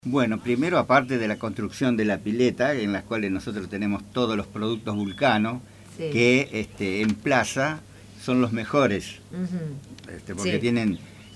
Bueno, primero, aparte de la construcción de la pileta, en las cuales nosotros tenemos todos los productos Vulcano, Sí. que en plaza son los mejores, porque Sí. tienen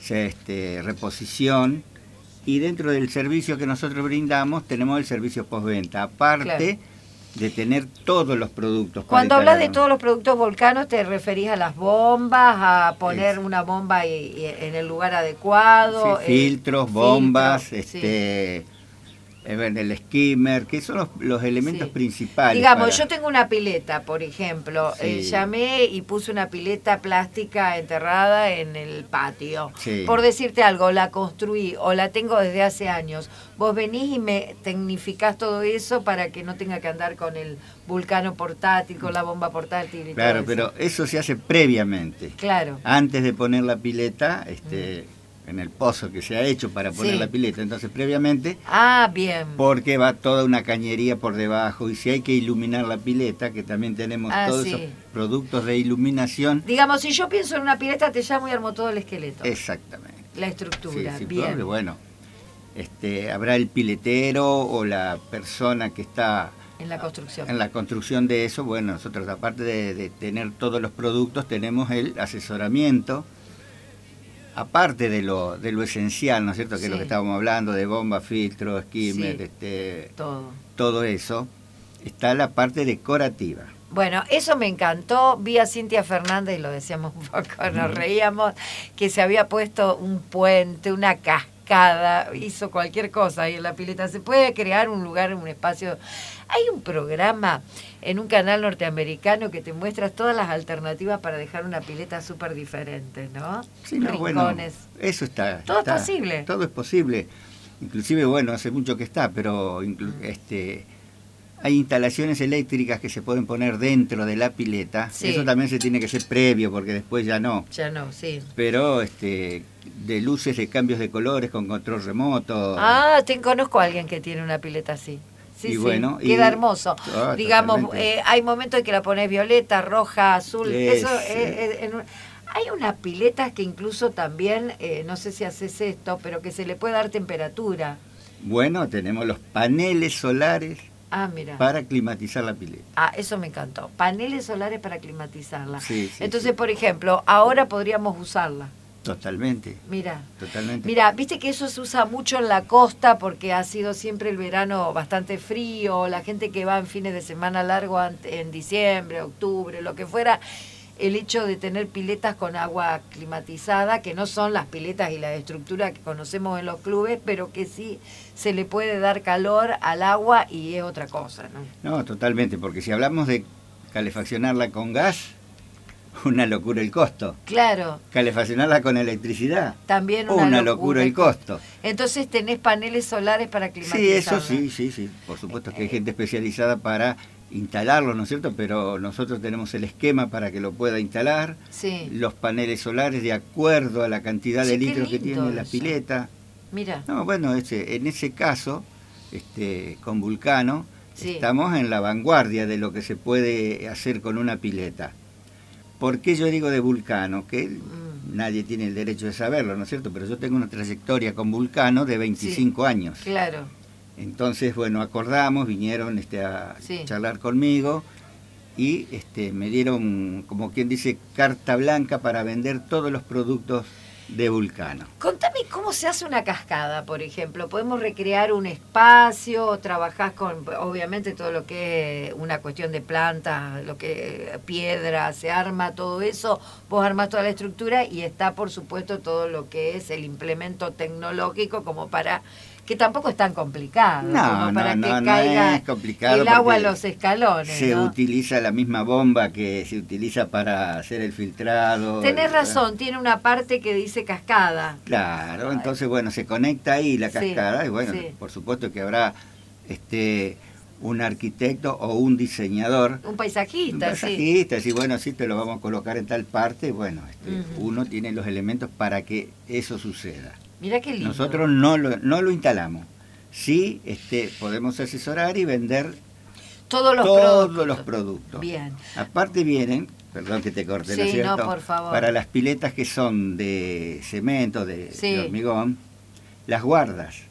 reposición, y dentro del servicio que nosotros brindamos tenemos el servicio postventa, aparte de tener todos los productos. Cuando hablas de todos los productos Vulcano, ¿te referís a las bombas, a poner una bomba y en el lugar adecuado? Sí, filtros, bombas, sí. el skimmer, que son los elementos principales. Digamos, yo tengo una pileta, por ejemplo, Sí. Llamé y puse una pileta plástica enterrada en el patio. Sí. Por decirte algo, la construí o la tengo desde hace años. Vos venís y me tecnificás todo eso para que no tenga que andar con el Vulcano portátil, con la bomba portátil y Claro, todo eso. pero eso se hace previamente. Claro. Antes de poner la pileta, en el pozo que se ha hecho para poner la pileta, entonces previamente, bien. porque va toda una cañería por debajo, y si hay que iluminar la pileta, que también tenemos todos esos productos de iluminación. Digamos, si yo pienso en una pileta, te llamo y armo todo el esqueleto. Exactamente. La estructura, sí, bien. Bueno, habrá el piletero o la persona que está en la construcción. En la construcción de eso, bueno, nosotros aparte de tener todos los productos, tenemos el asesoramiento, aparte de lo esencial, ¿no es cierto?, que es lo que estábamos hablando, de bomba, filtro, skimmer, todo eso, está la parte decorativa. Bueno, eso me encantó. Vi a Cintia Fernández, y lo decíamos un poco, nos reíamos, que se había puesto un puente, una cascada, hizo cualquier cosa ahí en la pileta. Se puede crear un lugar, un espacio. Hay un programa en un canal norteamericano que te muestra todas las alternativas para dejar una pileta súper diferente, ¿no? Sí, no, bueno, eso está. Todo es posible. Todo es posible. Inclusive, bueno, hace mucho que está, pero hay instalaciones eléctricas que se pueden poner dentro de la pileta. Sí. Eso también se tiene que hacer previo, porque después ya no. Ya no, sí. Pero de luces, de cambios de colores con control remoto. Conozco a alguien que tiene una pileta así. Sí, bueno, queda hermoso. Digamos, hay momentos en que la pones violeta, roja, azul. Hay unas piletas que incluso también, no sé si haces esto, pero que se le puede dar temperatura. Bueno, tenemos los paneles solares. Mira. Para climatizar la pileta. Eso me encantó. Paneles solares para climatizarla. Sí, entonces, por ejemplo, ahora podríamos usarla. Totalmente. Mira. Totalmente. Mira, viste que eso se usa mucho en la costa porque ha sido siempre el verano bastante frío, la gente que va en fines de semana largo en diciembre, octubre, lo que fuera, el hecho de tener piletas con agua climatizada, que no son las piletas y la estructura que conocemos en los clubes, pero que sí se le puede dar calor al agua y es otra cosa, ¿no? No, totalmente, porque si hablamos de calefaccionarla con gas, una locura el costo. Claro. Calefaccionarla con electricidad, también una locura el costo. Entonces tenés paneles solares para climatizarla. Sí, eso sí. Por supuesto que hay gente especializada para instalarlo, ¿no es cierto? Pero nosotros tenemos el esquema para que lo pueda instalar. Sí. Los paneles solares de acuerdo a la cantidad de litros que tiene la pileta. Mira. No, bueno, en ese caso, con Vulcano, estamos en la vanguardia de lo que se puede hacer con una pileta. ¿Por qué yo digo de Vulcano? Que nadie tiene el derecho de saberlo, ¿no es cierto? Pero yo tengo una trayectoria con Vulcano de 25 años. Claro. Entonces, bueno, acordamos, vinieron a charlar conmigo y me dieron, como quien dice, carta blanca para vender todos los productos de Vulcano. Contame cómo se hace una cascada, por ejemplo. ¿Podemos recrear un espacio? ¿Trabajás con, obviamente, todo lo que es una cuestión de plantas, lo que piedra, se arma todo eso? Vos armás toda la estructura y está, por supuesto, todo lo que es el implemento tecnológico como para... que tampoco es tan complicado, no es complicado, el agua a los escalones. Se utiliza la misma bomba que se utiliza para hacer el filtrado. Tenés razón, tiene una parte que dice cascada. Claro, entonces bueno, se conecta ahí la cascada y bueno, por supuesto que habrá un arquitecto o un diseñador. Un paisajista, sí, bueno, sí, te lo vamos a colocar en tal parte, bueno, uno tiene los elementos para que eso suceda. Mirá qué lindo. Nosotros no lo instalamos. Sí, podemos asesorar y vender todos los productos. Bien. Aparte vienen, perdón que te corte, ¿no es cierto? No, por favor. Para las piletas que son de cemento, de hormigón, las guardas.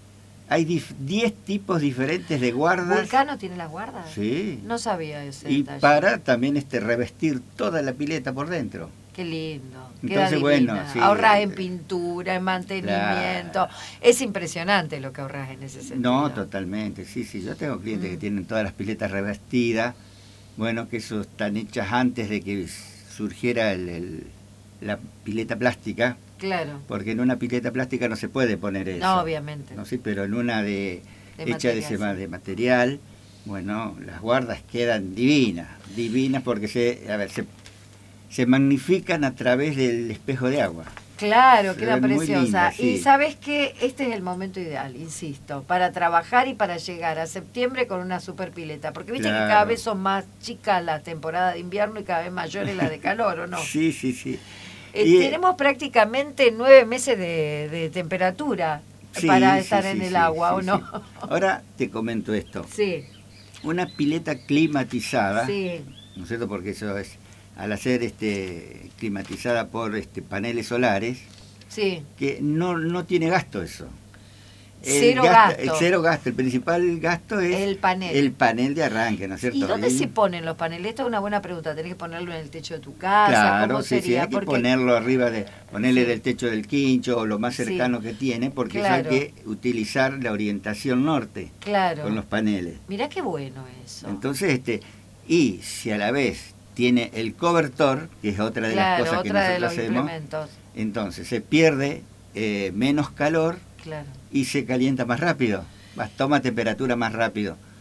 Hay 10 tipos diferentes de guardas. ¿Vulcano tiene las guardas? Sí. No sabía ese Y detalle. para también revestir toda la pileta por dentro. Qué lindo. Entonces, bueno, sí. Ahorras en pintura, en mantenimiento. Claro. Es impresionante lo que ahorras en ese sentido. No, totalmente. Sí, sí. Yo tengo clientes que tienen todas las piletas revestidas. Bueno, que eso están hechas antes de que surgiera la pileta plástica. Claro. Porque en una pileta plástica no se puede poner eso. No, obviamente. No, sí, pero en una hecha material, de material, bueno, las guardas quedan divinas porque se magnifican a través del espejo de agua. Claro, Se queda ven muy preciosa. lindas, sí. Y sabes que este es el momento ideal, insisto, para trabajar y para llegar a septiembre con una super pileta. Porque viste Claro. que cada vez son más chicas las temporadas de invierno y cada vez mayores las de calor, ¿o no? Sí, sí, sí. Tenemos prácticamente 9 meses de temperatura Sí, para sí, estar sí, en el sí, agua, sí, ¿o no? sí. Ahora te comento esto. Sí, Una pileta climatizada, sí, ¿no es cierto? Porque eso es, al hacer climatizada por paneles solares, sí. que no tiene gasto eso. Cero gasto. El cero gasto, el principal gasto es El panel. el panel de arranque, ¿no es cierto? ¿Y dónde Ahí- se ponen los paneles? Esta es una buena pregunta. ¿Tenés que ponerlo en el techo de tu casa? Claro, ¿Cómo sí, sería? sí, hay que Porque ponerlo arriba ponerle Sí. del techo del quincho o lo más Sí. cercano que tiene, porque eso Claro. hay que utilizar la orientación norte Claro. con los paneles. Mirá qué bueno eso. Entonces, y si a la vez tiene el cobertor, que es otra de las Claro, cosas que otra de nosotros los hacemos, implementos. entonces se pierde menos calor Claro. y se calienta más rápido, toma temperatura más rápido.